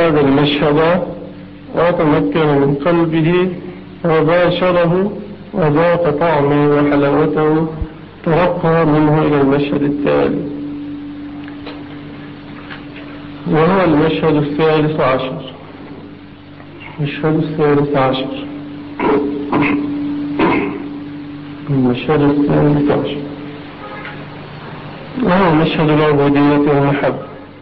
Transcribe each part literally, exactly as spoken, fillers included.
هذا المشهد وتمكن من قلبه وباشره وذاق طعمه وحلاوته، ترقى منه إلى المشهد التالي، وهو المشهد الثالث عشر. المشهد الثالث عشر المشهد الثالث عشر وهو مشهد العبودية والمحبة.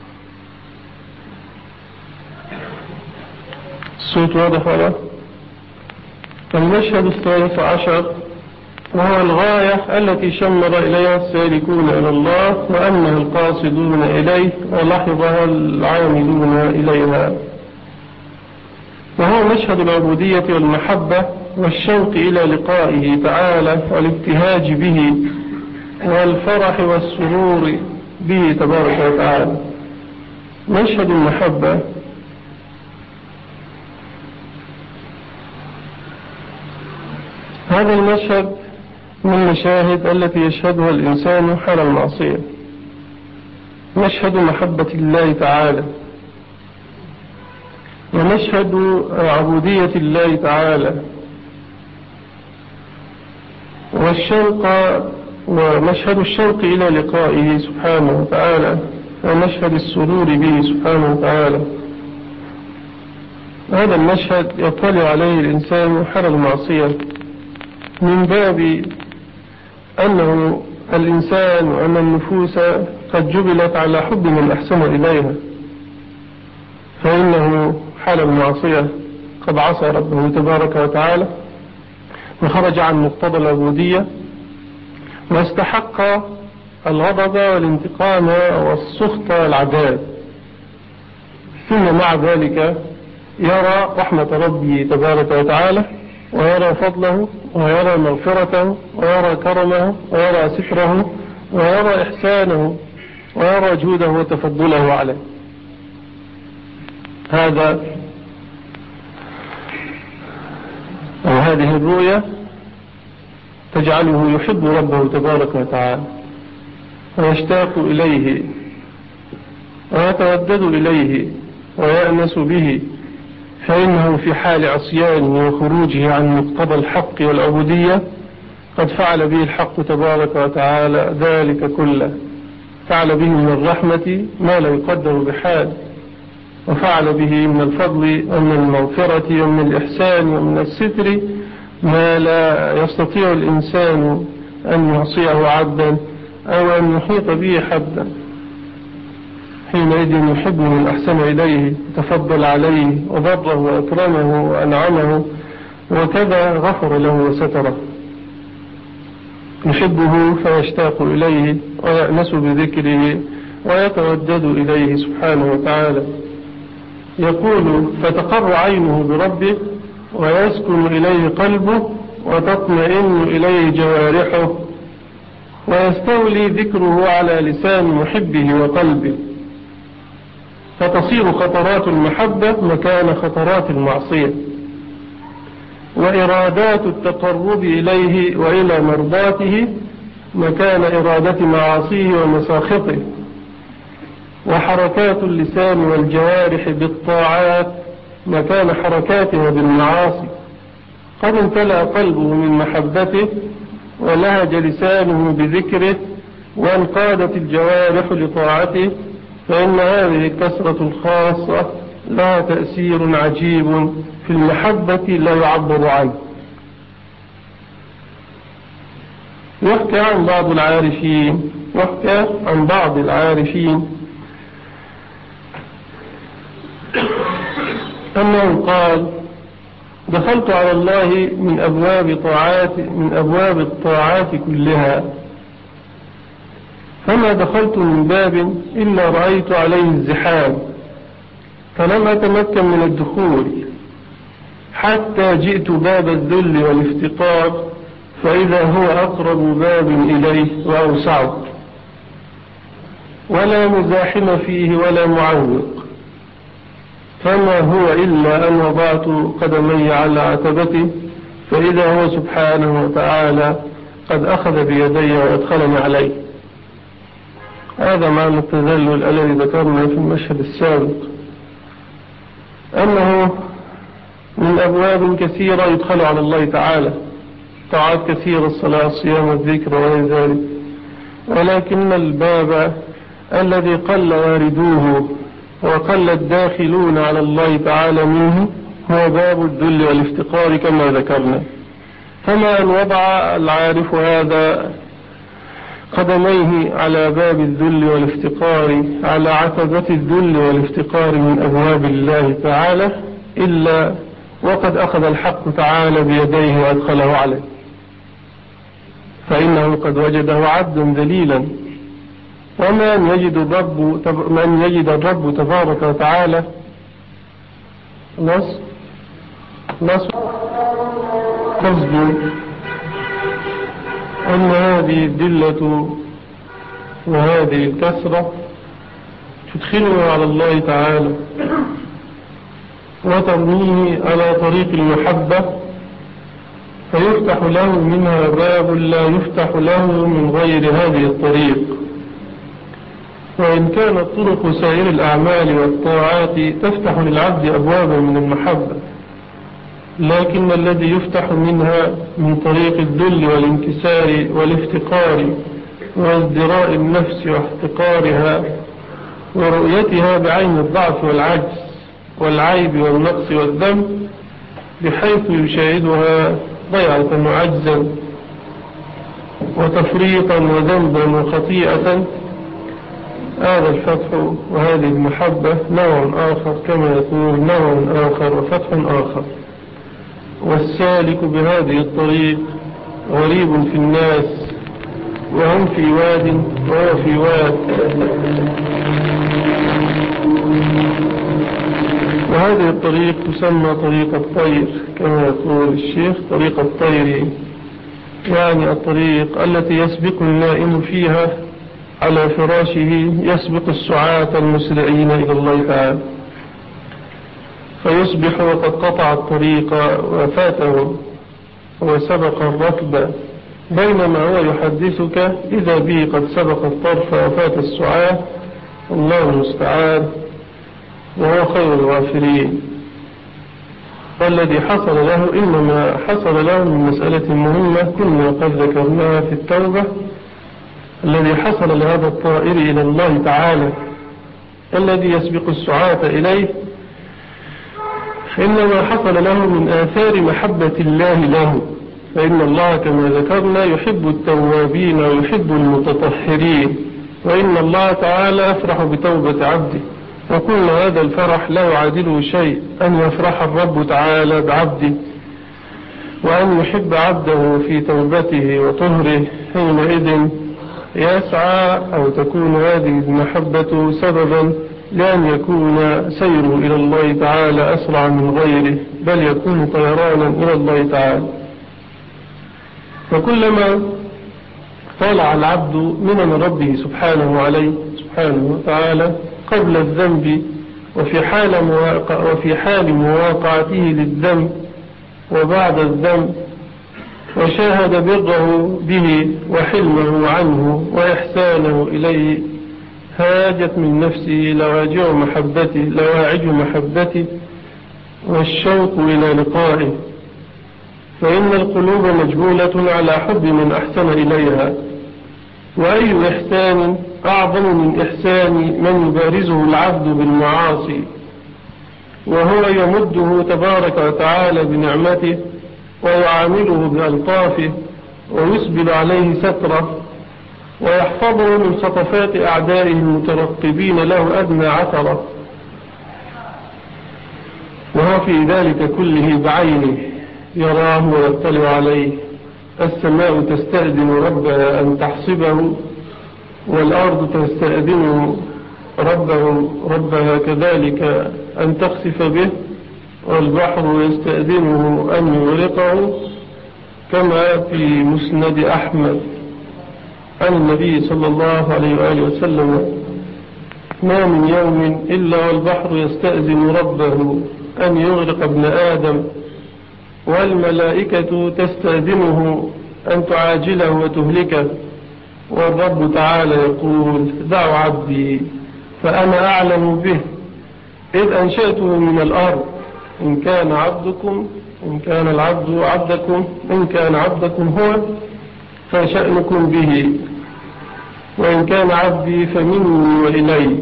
الصوت واضح ولا؟ المشهد الثالث عشر وهو الغاية التي شمر إليها السالكون إلى الله وأنها القاصدون إليه ولحظها العاملون إليها، وهو مشهد العبودية والمحبة والشوق إلى لقائه تعالى والابتهاج به والفرح والسرور به تبارك وتعالى. مشهد المحبة هذا المشهد من المشاهد التي يشهدها الإنسان حال المعصية، مشهد محبة الله تعالى ومشهد عبودية الله تعالى والشوق ومشهد الشوق إلى لقائه سبحانه وتعالى ومشهد السرور به سبحانه وتعالى. هذا المشهد يطلع عليه الإنسان حال المعصية من باب أنه الإنسان وأن النفوس قد جبلت على حب من أحسن إليها، فإنه حال المعصية قد عصى ربه تبارك وتعالى وخرج عن مقتضى العبودية واستحق الغضب والانتقام والسخط والعذاب، ثم مع ذلك يرى رحمة ربه تبارك وتعالى ويرى فضله ويرى مغفرته ويرى كرمه ويرى ستره ويرى إحسانه ويرى جوده وتفضله عليه. هذا أو هذه الرؤية تجعله يحب ربه تبارك وتعالى ويشتاق إليه ويتودد إليه ويأنس به، فإنه في حال عصيانه وخروجه عن مقتضى الحق والعبودية قد فعل به الحق تبارك وتعالى ذلك كله، فعل به من الرحمة ما لا يقدر بحال، وفعل به من الفضل ومن المغفرة ومن الإحسان ومن الستر ما لا يستطيع الإنسان أن يعصيه عبدا أو أن يحيط به حدا. حينئذ يحب من أحسن إليه، تفضل عليه وبره وأكرمه وأنعمه، وكذا غفر له وستره. يحبه فيشتاق إليه ويأنس بذكره ويتودد إليه سبحانه وتعالى. يقول فتقر عينه بربه ويسكن إليه قلبه وتطمئن إليه جوارحه ويستولي ذكره على لسان محبه وقلبه، فتصير خطرات المحبة مكان خطرات المعصية، وإرادات التقرب إليه وإلى مرضاته مكان إرادة معاصيه ومساخطه، وحركات اللسان والجوارح بالطاعات مكان حركاتها بالمعاصي. قد امتلأ قلبه من محبته ولهج لسانه بذكره وانقادت الجوارح لطاعته، فإن هذه الكسرة الخاصة لها تأثير عجيب في المحبة لا يعبر عنه. يحكى عن بعض العارفين يحكى عن بعض العارفين أنه قال دخلت على الله من أبواب طاعات من أبواب الطاعات كلها، فما دخلت من باب إلا رأيت عليه الزحام، فلم أتمكن من الدخول حتى جئت باب الذل والافتقار، فإذا هو أقرب باب إليه وأوسعه، ولا مزاحم فيه ولا معوق، فما هو إلا أن وضعت قدمي على عتبته، فإذا هو سبحانه وتعالى قد أخذ بيدي وأدخلني عليه. هذا معنى التذلل الذي ذكرنا في المشهد السابق. أنه من أبواب كثيرة يدخل على الله تعالى، طاعات كثيرة، الصلاة الصيام والذكر وغير ذلك، ولكن الباب الذي قل واردوه وقل الداخلون على الله تعالى منه هو باب الذل والافتقار كما ذكرنا. فما أن وضع العارف هذا قدميه على باب الذل والافتقار، على عتبة الذل والافتقار من أبواب الله تعالى، إلا وقد أخذ الحق تعالى بيديه وأدخله عليه، فإنه قد وجده عبدا ذليلا. ومن يجد الرب من يجد الرب تبارك وتعالى نص نص قصد أن هذه الذلة وهذه الكسرة تدخله على الله تعالى وترميه على طريق المحبة، فيفتح له منها باب لا يفتح له من غير هذه الطريق. وإن كانت طرق سائر الأعمال والطاعات تفتح للعبد أبوابا من المحبة، لكن الذي يفتح منها من طريق الذل والانكسار والافتقار وازدراء النفس واحتقارها ورؤيتها بعين الضعف والعجز والعيب والنقص والذنب، بحيث يشاهدها ضيعة وعجزا وتفريطا وذنبا وخطيئة، هذا الفتح وهذه المحبة نوع آخر، كما يقول نوع آخر وفتح آخر. والسالك بهذه الطريق غريب في الناس، وهم في واد وهو في واد. وهذه الطريق تسمى طريق الطير، كما يقول الشيخ طريق الطير، يعني الطريق التي يسبق النائم فيها على فراشه يسبق السعاة المسرعين إلى الله تعالى، فيصبح وقد قطع الطريق وفاته وسبق الركب، بينما هو يحدثك إذا به قد سبق الطرف وفات السعاة، الله المستعان، وهو خير الغافرين. والذي حصل له إنما حصل له من مسألة مهمة كنا قد ذكرناها في التوبة. الذي حصل لهذا الطائر إلى الله تعالى الذي يسبق السعاة إليه إنما حصل له من آثار محبة الله له، فإن الله كما ذكرنا يحب التوابين ويحب المتطهرين، وإن الله تعالى أفرح بتوبة عبده، وكل هذا الفرح لا يعادله شيء أن يفرح الرب تعالى بعبده، وأن يحب عبده في توبته وطهره. حينئذ يسعى أو تكون هذه المحبة سببا لأن يكون سيره إلى الله تعالى أسرع من غيره، بل يكون طيرانا إلى الله تعالى. فكلما طالع العبد من ربه سبحانه عليه سبحانه وتعالى قبل الذنب وفي حال مواقع وفي حال مواقعته للذنب وبعد الذنب، وشاهد بره به وحلمه عنه وإحسانه إليه، هاجت من نفسه لواجع محبته لواعج محبته والشوق إلى لقائه. فإن القلوب مجبولة على حب من أحسن إليها، وأي إحسان أعظم من إحسان من يبارزه العبد بالمعاصي وهو يمده تبارك وتعالى بنعمته ويعامله بألطافه ويسبل عليه ستره ويحفظه من خطفات أعدائه المترقبين له أدنى عثرة، وهو في ذلك كله بعينه يراه ويطلع عليه. السماء تستأذن ربها أن تحصبه، والأرض تستأذن ربه ربها كذلك أن تخسف به، والبحر يستأذنه أن يغرقه، كما في مسند أحمد عن النبي صلى الله عليه وآله وسلم: ما من يوم إلا والبحر يستأذن ربه أن يغرق ابن آدم، والملائكة تستأذنه أن تعاجله وتهلكه، والرب تعالى يقول: دعوا عبدي فأنا أعلم به، إذ أنشأته من الأرض إن كان عبدكم إن كان العبد عبدكم إن كان عبدكم هو فشأنكم به، وإن كان عبدي فمني وإلي.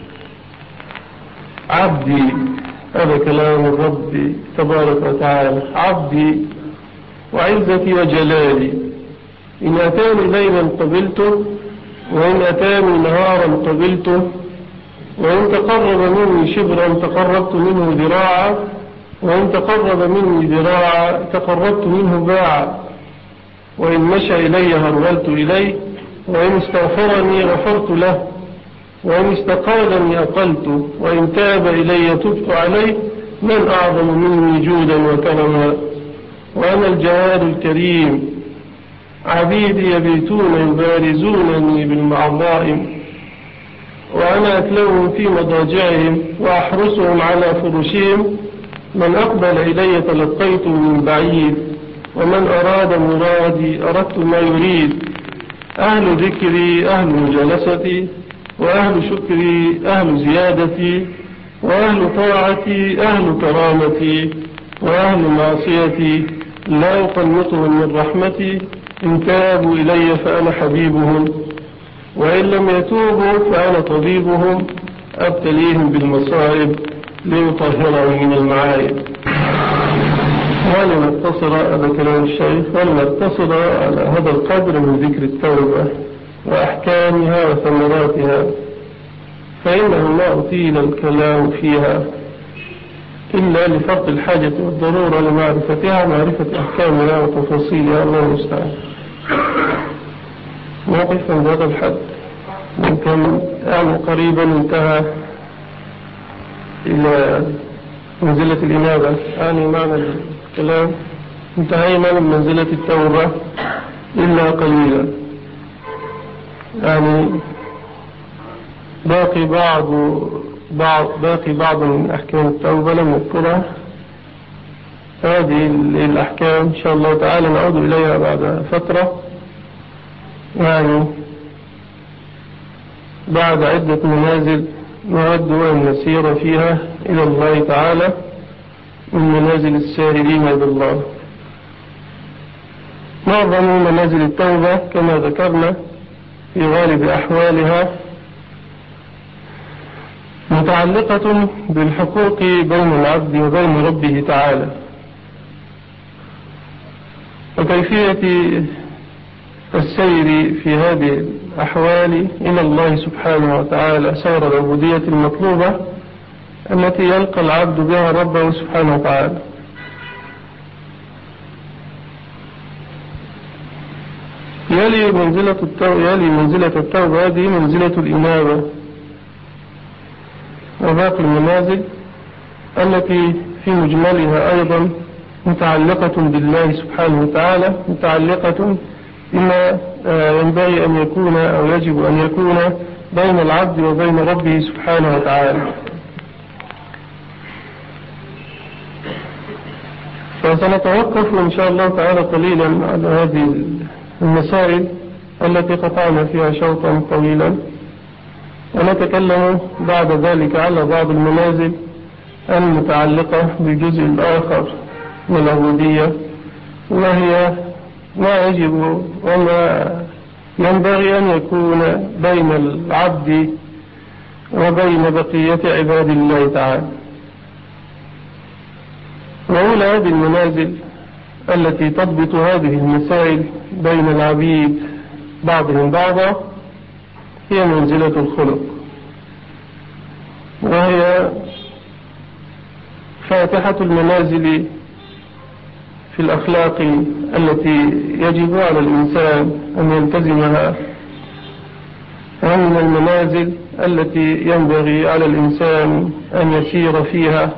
عبدي هذا كلام الرب تبارك وتعالى، عبدي وعزتي وجلالي، إن أتاني ليلا قبلته وإن أتاني نهارا قبلته، وإن تقرب مني شبرا تقربت منه ذراعا، وإن تقرب مني ذراعا تقربت منه باعا، وإن مشى إلي هرولت إليه، وإن استغفرني غفرت له، وإن استقالني أقلت، وإن تاب إلي تبت عليه. من أعظم مني جودا وكرما، وأنا الجواد الكريم. عبيدي يبيتون يبارزونني بالمعظائم، وأنا أتلوهم في مضاجعهم وأحرسهم على فرشهم. من أقبل إلي تلقيته من بعيد، ومن أراد مرادي أردت ما يريد. أهل ذكري أهل مجالستي، وأهل شكري أهل زيادتي، وأهل طاعتي أهل كرامتي، وأهل معصيتي لا أقنطهم من رحمتي. إن تابوا إلي فأنا حبيبهم، وإن لم يتوبوا فأنا طبيبهم. أبتليهم بالمصائب ليطهرهم من المعايب. ولم اقتصر هذا كلام الشيخ ولم اقتصر على هذا القدر من ذكر التوبة وأحكامها وثمراتها، فإنه لا أطيل الكلام فيها إلا لفرط الحاجة والضرورة لمعرفتها، معرفة أحكامها وتفاصيلها. الله المستعان. موقف عند هذا الحد ممكن يعني قريبا انتهى إلى منزلة الإنابة، يعني معنى الكلام انتهينا من منزلة التوبة إلا قليلا، يعني باقي بعض بعض باقي بعض من أحكام التوبة لم نذكرها. هذه الأحكام إن شاء الله تعالى نعود إليها بعد فترة، يعني بعد عدة منازل نود أن نسير فيها إلى الله تعالى من منازل السائرين إلى الله. معظم منازل التوبة كما ذكرنا في غالب أحوالها متعلقة بالحقوق بين العبد وبين ربه تعالى، وكيفية السير في هذه الأحوال إلى الله سبحانه وتعالى سير العبودية المطلوبة التي يلقى العبد بها ربه سبحانه وتعالى. يلي منزلة التوبة, يلي منزلة التوبة هذه منزلة الإنابة، وباقي المنازل التي في مجملها أيضا متعلقة بالله سبحانه وتعالى، متعلقة بما ينبغي أن يكون أو يجب أن يكون بين العبد وبين ربه سبحانه وتعالى. فسنتوقف إن شاء الله تعالى قليلا على هذه المسائل التي قطعنا فيها شوطا طويلا، ونتكلم بعد ذلك على بعض المنازل المتعلقة بالجزء الآخر من العبودية، وهي ما يجب وما ينبغي أن يكون بين العبد وبين بقية عباد الله تعالى. وأولى هذه المنازل التي تضبط هذه المسائل بين العبيد بعضهم بعضا هي منزلة الخلق، وهي فاتحة المنازل في الأخلاق التي يجب على الإنسان أن يلتزمها، ومن المنازل التي ينبغي على الإنسان أن يسير فيها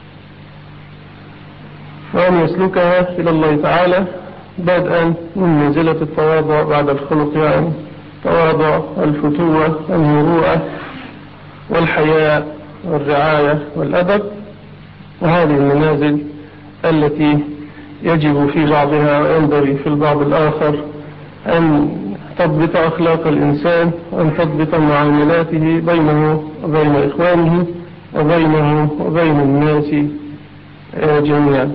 وأن يسلكها إلى الله تعالى، بدءا من منزلة التواضع بعد الخلق، يعني تواضع الفتوة المروءة والحياء والرعاية والأدب. وهذه المنازل التي يجب في بعضها وينبغي في البعض الآخر أن تضبط أخلاق الإنسان وأن تضبط معاملاته بينه وبين إخوانه وبينه وبين الناس جميعا.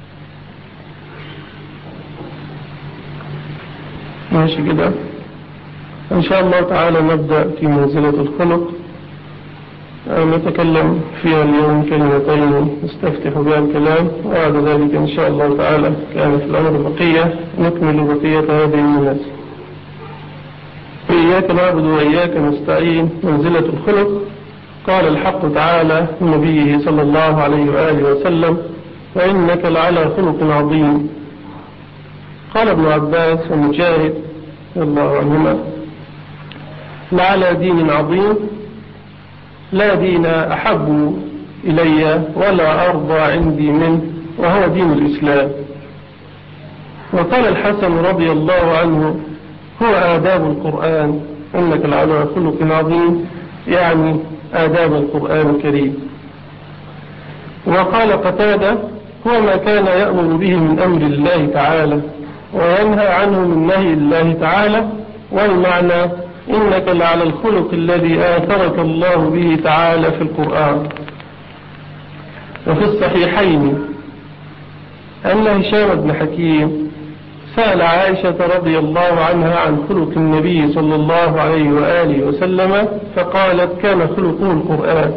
ماشي كده. إن شاء الله تعالى نبدأ في منزلة الخلق، نتكلم فيها اليوم كلمتين نستفتح بها الكلام، وبعد ذلك إن شاء الله تعالى كان في الأمر بقية نكمل بقية هذه المناسبة. إياك نعبد وإياك نستعين، منزلة الخلق. قال الحق تعالى لنبيه صلى الله عليه وآله وسلم: وإنك لعلى خلق عظيم. قال ابن عباس ومجاهد رضي الله عنهما: لعلى دين عظيم، لا دين أحب إلي ولا أرضى عندي منه، وهو دين الإسلام. وقال الحسن رضي الله عنه: هو آداب القرآن، إنك لعلى خلق عظيم، يعني آداب القرآن الكريم. وقال قتادة: هو ما كان يأمر به من أمر الله تعالى وينهى عنه من نهي الله تعالى، والمعنى إنك لعلى الخلق الذي آثرك الله به تعالى في القرآن. وفي الصحيحين أن هشام بن حكيم سأل عائشة رضي الله عنها عن خلق النبي صلى الله عليه وآله وسلم، فقالت: كان خلقه القرآن.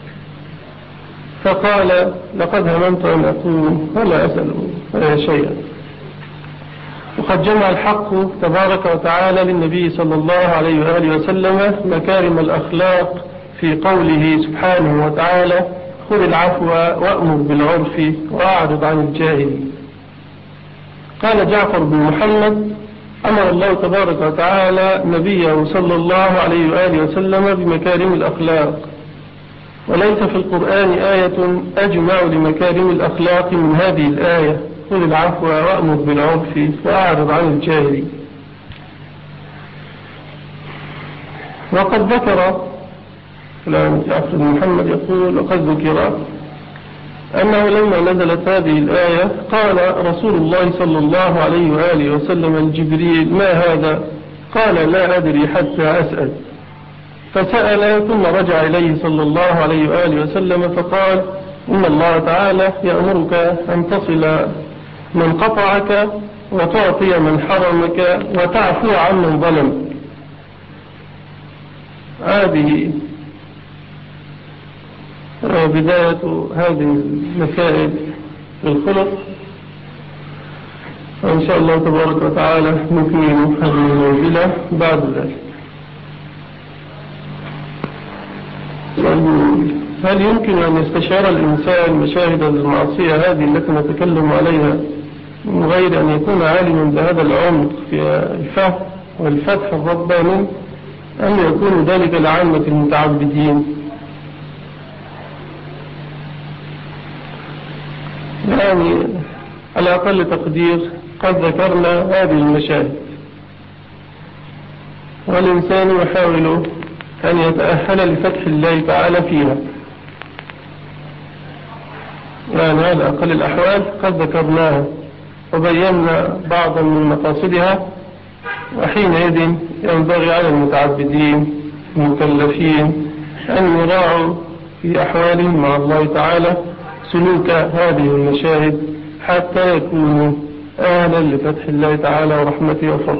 فقال: لقد هممت أن أقول ولا أسأل شيئا. وقد جمع الحق تبارك وتعالى للنبي صلى الله عليه وآله وسلم مكارم الأخلاق في قوله سبحانه وتعالى: خذ العفو وأمر بالعرف وأعرض عن الجاهلين. قال جعفر بن محمد: أمر الله تبارك وتعالى نبيه صلى الله عليه وآله وسلم بمكارم الأخلاق، وليس في القرآن آية أجمع لمكارم الأخلاق من هذه الآية: خذ العفو وأمر بالعرف وأعرض عن الجاهلين. وقد ذكر فلان جعفر بن محمد يقول: وقد ذكر أنه لما نزلت هذه الآية قال رسول الله صلى الله عليه وآله وسلم لجبريل: ما هذا؟ قال: لا أدري حتى أسأل. فسأل ثم رجع إليه صلى الله عليه وآله وسلم فقال: إن الله تعالى يأمرك أن تصل من قطعك وتعطي من حرمك وتعفو عن من ظلم. هذه بداية هذه المسائل في الخلق، وإن شاء الله تبارك وتعالى نكمل هذه المنزلة بعد ذلك. هل يمكن أن يستشعر الإنسان مشاهد المعصية هذه التي نتكلم عليها من غير أن يكون عالما بهذا العمق في الفهم والفتح الرباني، أم يكون ذلك لعامة المتعبدين؟ يعني على أقل تقدير قد ذكرنا هذه المشاهد، والإنسان يحاول أن يتأهل لفتح الله تعالى فيها، يعني على أقل الأحوال قد ذكرناها وبينا بعضا من مقاصدها. وحينئذ ينبغي على المتعبدين المكلفين أن يراعوا في أحوالهم مع الله تعالى سلوك هذه المشاهد حتى يكونوا أهلا لفتح الله تعالى ورحمته وفضله.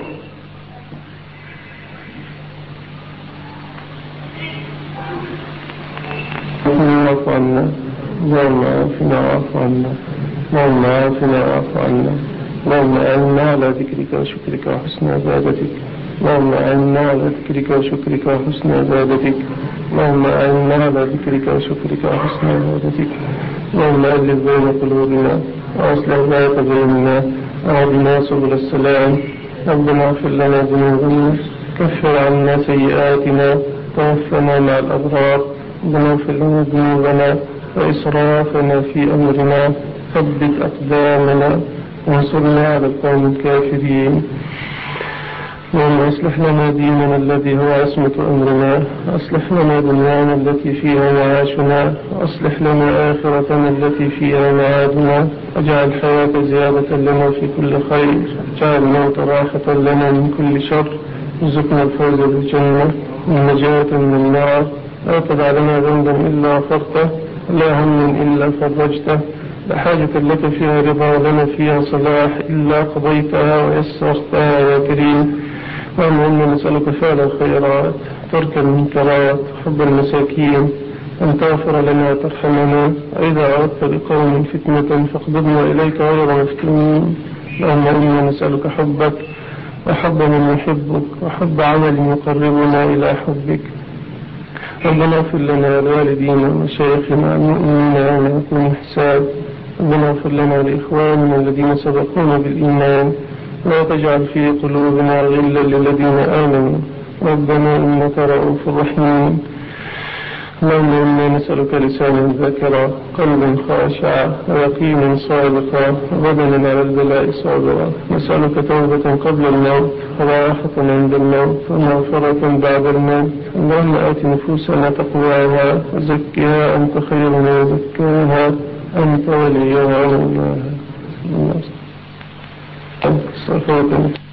اللهم عافنا، اللهم عافنا وعف عنا، اللهم عافنا وعف عنا، اللهم أعنا على ذكرك وشكرك وحسن عبادتك، اللهم أعنا على ذكرك وشكرك وحسن عبادتك، اللهم أعنا على ذكرك وشكرك وحسن عبادتك، اللهم ألف بين قلوبنا وأصلح ذات بيننا وأهدنا سبل السلام. ربنا اغفر لنا ذنوبنا، كفر عنا سيئاتنا، توفنا مع الأبرار. ربنا اغفر لنا ذنوبنا وإسرافنا في أمرنا، ثبت أقدامنا وانصرنا على القوم الكافرين. اللهم اصلح لنا ديننا الذي هو عصمة أمرنا، أصلح لنا دنيانا التي فيها معاشنا، أصلح لنا آخرتنا التي فيها معادنا، واجعل الحياة زيادة لنا في كل خير، واجعل الموت راحة لنا من كل شر، ارزقنا الفوز بالجنة والنجاة من النار، لا تدع لنا ذنبا إلا غفرته، لا هم إلا فرجته، لا حاجة لك فيها رضا ولنا فيها صلاح إلا قضيتها ويسرتها يا كريم. اللهم نسألك فعل الخيرات، ترك المنكرات، حب المساكين، أن تغفر لنا وترحمنا، وإذا أردت بقوم فتنة فاقبضنا إليك غير مفتونين. اللهم إنا نسألك حبك وحب من يحبك وحب عمل يقربنا إلى حبك. ربنا اغفر لنا ولوالدينا ومشايخنا المؤمنين يوم يقوم الحساب. ربنا اغفر لنا ولإخواننا الذين سبقونا بالإيمان، ولا تجعل في قلوبنا غلا للذين آمنوا، ربنا إنك رؤوف رحيم. اللهم إنا نسألك لسانا ذاكرا، قلبا خاشعا، ويقينا صادقا، وبدنا على البلاء صابرا. نسألك توبة قبل الموت، وراحة عند الموت، ومغفرة بعد الموت. اللهم آت نفوسنا تقواها وزكها أنت خير من زكاها، أنت وليها ومولاها.